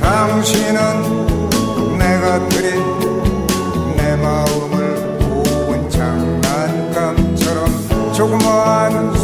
당신은 내가 드린 내 마음을 고운 장난감처럼 조그마한